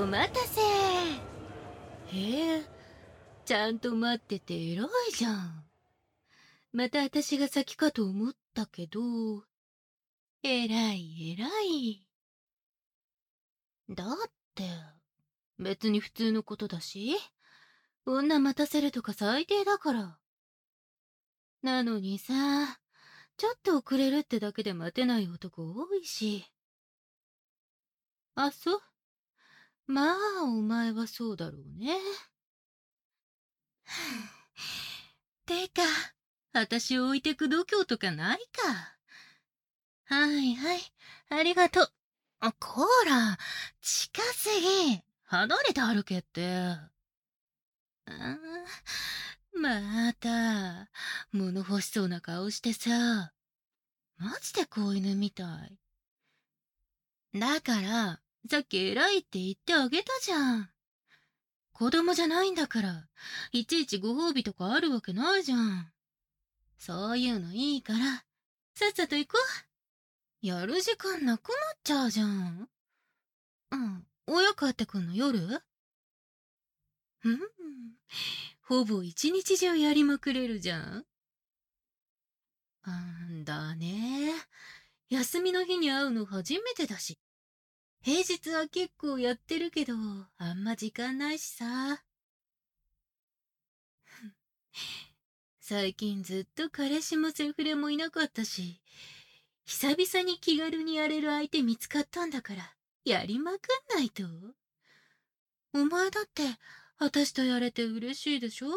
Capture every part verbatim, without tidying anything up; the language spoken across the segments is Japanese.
お待たせ。へえ、ちゃんと待ってて偉いじゃん。また私が先かと思ったけど、偉い偉い。だって、別に普通のことだし、女待たせるとか最低だから。なのにさ、ちょっと遅れるってだけで待てない男多いし。あ、そう。まあ、お前はそうだろうね。てか、私を置いてく度胸とかないか。はいはい、ありがとう。あ、こーら、近すぎ。離れて歩けって。あーまた、物欲しそうな顔してさ。マジで子犬みたい。だから、さっき偉いって言ってあげたじゃん。子供じゃないんだから、いちいちご褒美とかあるわけないじゃん。そういうのいいから、さっさと行こう。やる時間なくなっちゃうじゃん。うん、親帰ってくんの夜？うん、ほぼ一日中やりまくれるじゃん。あんだね。休みの日に会うの初めてだし。平日は結構やってるけど、あんま時間ないしさ。最近ずっと彼氏もセフレもいなかったし、久々に気軽にやれる相手見つかったんだから、やりまくんないと。お前だって、私とやれて嬉しいでしょ？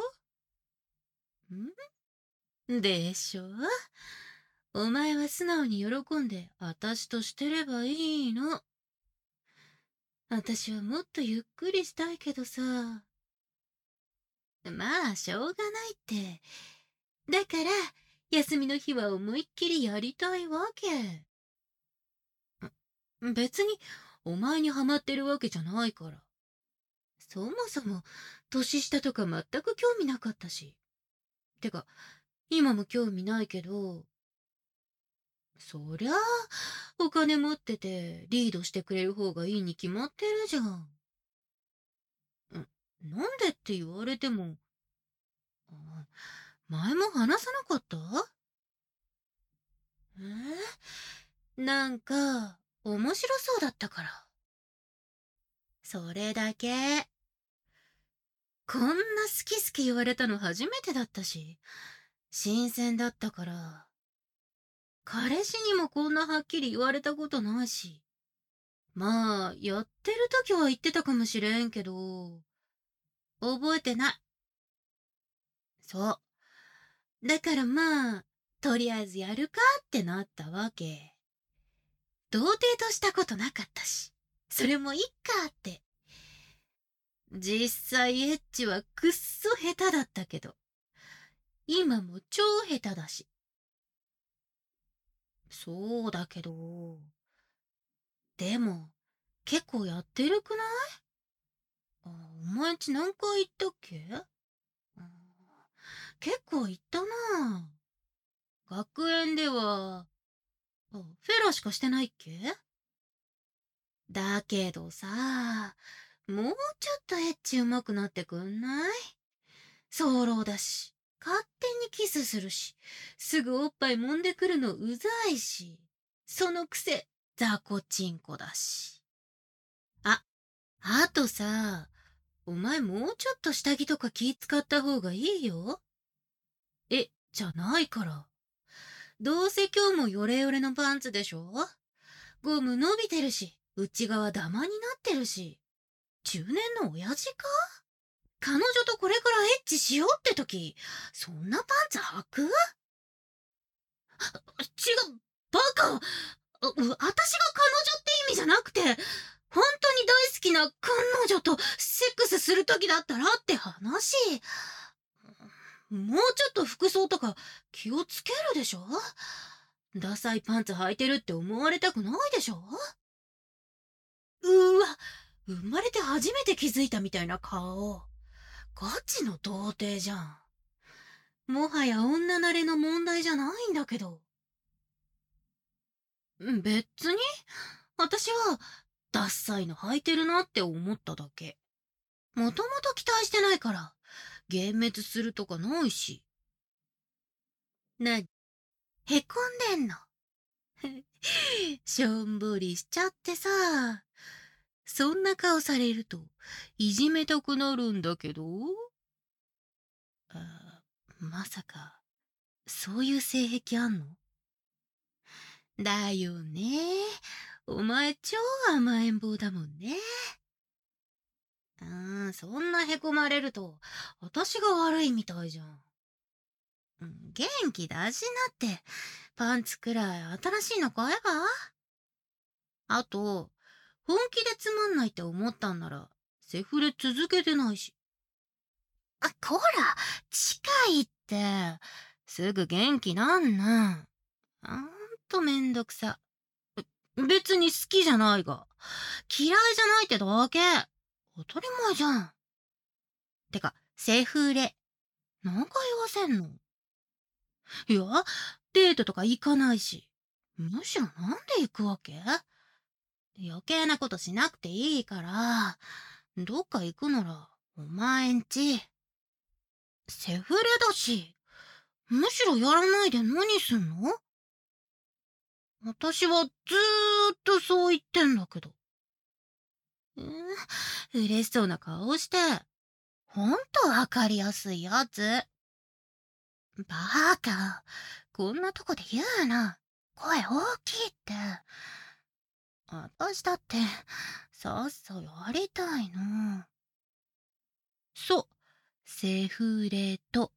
んでしょ？お前は素直に喜んで、私としてればいいの。私はもっとゆっくりしたいけどさ。まあ、しょうがないって。だから、休みの日は思いっきりやりたいわけ。別に、お前にハマってるわけじゃないから。そもそも、年下とか全く興味なかったし。てか、今も興味ないけど、そりゃあ、お金持っててリードしてくれる方がいいに決まってるじゃん。ん、なんでって言われても、あ、前も話さなかった？えー、なんか、面白そうだったから。それだけ。こんな好き好き言われたの初めてだったし、新鮮だったから。彼氏にもこんなはっきり言われたことないし。まあ、やってる時は言ってたかもしれんけど、覚えてない。そう。だからまあ、とりあえずやるかってなったわけ。童貞としたことなかったし、それもいっかって。実際エッチはくっそ下手だったけど、今も超下手だし。そうだけど、でも、結構やってるくない？あ、お前んち何回行ったっけ？あ、結構行ったな。学園では、あ、フェラしかしてないっけ？だけどさ、もうちょっとエッチ上手くなってくんない？早漏だし、勝手にキスするし、すぐおっぱい揉んでくるのうざいし、そのくせ、雑魚チンコだし。あ、あとさ、お前もうちょっと下着とか気使った方がいいよ。え、じゃないから。どうせ今日もヨレヨレのパンツでしょ？ゴム伸びてるし、内側ダマになってるし。中年の親父か？彼女とこれからエッチしようって時、そんなパンツ履く？違う、バカ！う私が彼女って意味じゃなくて、本当に大好きな彼女とセックスする時だったらって話。もうちょっと服装とか気をつけるでしょ？ダサいパンツ履いてるって思われたくないでしょ？うわ、生まれて初めて気づいたみたいな顔。ガチの童貞じゃん。もはや女慣れの問題じゃないんだけど。別に、私はダッサいの履いてるなって思っただけ。もともと期待してないから、幻滅するとかないし。な、へこんでんの。しょんぼりしちゃってさ。そんな顔されると、いじめたくなるんだけど。あ、まさか、そういう性癖あんの？だよね。お前超甘えん坊だもんね。うーん、そんなへこまれると、私が悪いみたいじゃん。うん、元気出しなって、パンツくらい新しいの買えば？あと、本気でつまんないって思ったんなら、セフレ続けてないし。あ、こら、近いって。すぐ元気なんな。あんとめんどくさ。別に好きじゃないが。嫌いじゃないってだけ。当たり前じゃん。てか、セフレ。何回言わせんの？いや、デートとか行かないし。むしろなんで行くわけ？余計なことしなくていいから、どっか行くなら、お前んち。セフレだし、むしろやらないで何すんの？私はずーっとそう言ってんだけど。うん、嬉しそうな顔して。ほんとわかりやすいやつ。バーカ、こんなとこで言うな。声大きいって。私だって、さっさやりたいの。そう、セフレと。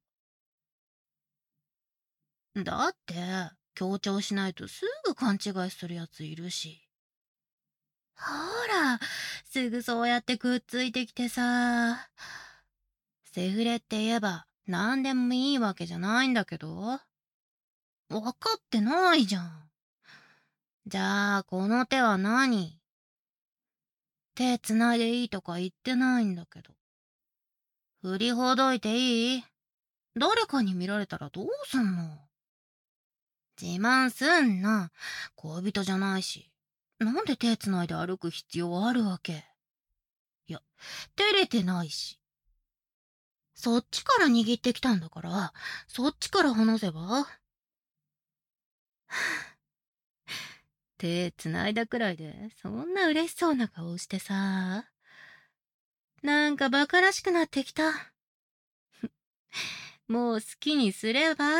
だって、強調しないとすぐ勘違いするやついるし。ほら、すぐそうやってくっついてきてさ。セフレって言えば何でもいいわけじゃないんだけど。わかってないじゃん。じゃあ、この手は何？手繋いでいいとか言ってないんだけど。振りほどいていい？誰かに見られたらどうすんの？自慢すんな。恋人じゃないし。なんで手繋いで歩く必要あるわけ？いや、照れてないし。そっちから握ってきたんだから、そっちから話せば？手繋いだくらいで、そんな嬉しそうな顔してさ。なんか馬鹿らしくなってきた。もう好きにすれば。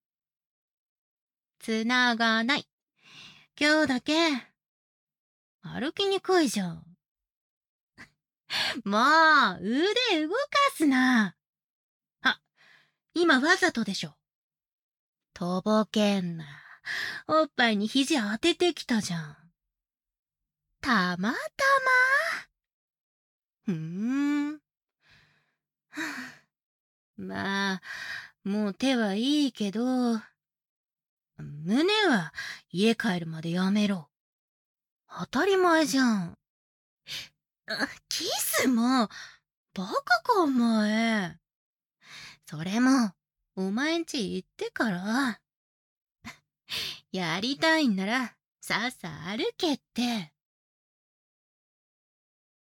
繋がない。今日だけ。歩きにくいじゃん。もう、腕動かすな。あ、今わざとでしょ。とぼけんな。おっぱいに肘当ててきたじゃん。たまたま。ふーん。まあ、もう手はいいけど、胸は家帰るまでやめろ。当たり前じゃん。キスも、バカかお前。それも、お前んち行ってから。やりたいんなら、さっさ歩けって。